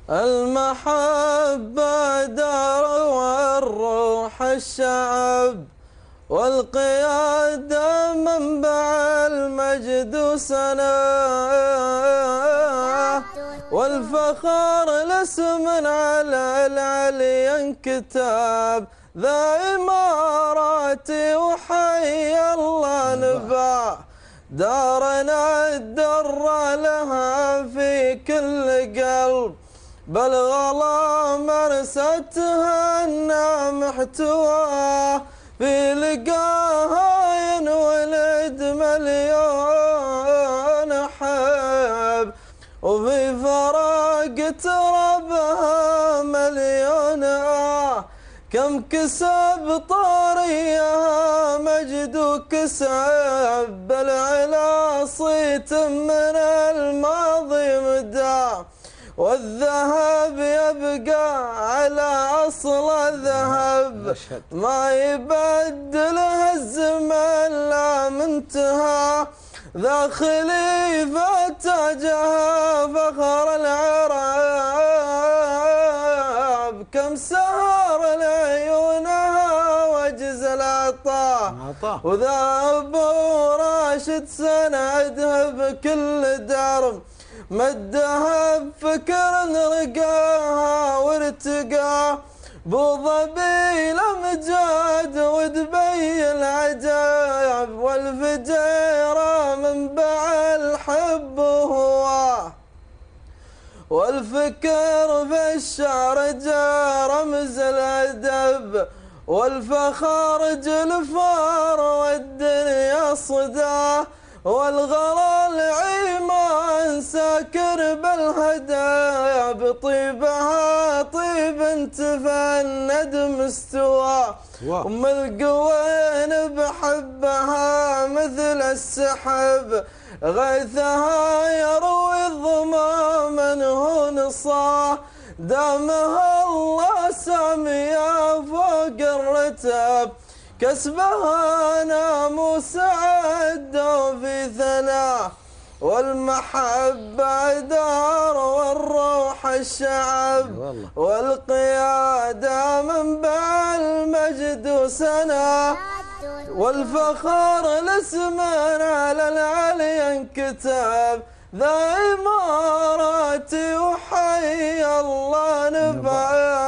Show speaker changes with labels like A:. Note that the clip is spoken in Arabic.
A: المحبة دار والروح الشعب، والقيادة منبع المجد وسناه، والفخر لاسم على العلي انكتاب، ذا إماراتي وحي الله نباه، دارنا الدر لها في كل قلب، بل غلا مرستها النام احتواه، في لقاها ينولد مليون حب، وفي فراق تربها مليون كم كسب طاريها مجد وكسب، بل على صيت من الماضي مدى، والذهب يبقى على أصل الذهب، ما يبدله الزمن لا منتهى، ذا خليفة تاجها فخر العرب، كم سهر لعيونها وجز العطاء، وذا أبو راشد سندها بكل درب، مدها بفكر رقاها وارتقاه، بوظبي الأمجاد ودبي العجائب، والفجيرة منبع الحب هواه، والفكر في الشعر جاء رمز الأدب، والفخر جلفار والدنيا صداه، والغلا العيمان ساكر بالهدايا، بطيبها طيب تفند مستوى، أم القوين بحبها مثل السحب، غيثها يروي الظما من هو نصاه، دامها الله سامية فوق الرتب، كسبها ناموس عد في ثناه، والمحبة دار والروح الشعب، والقيادة منبع المجد وسناه، والفخر لاسم على العلي انكتب، ذا إماراتي وحي الله نبعه.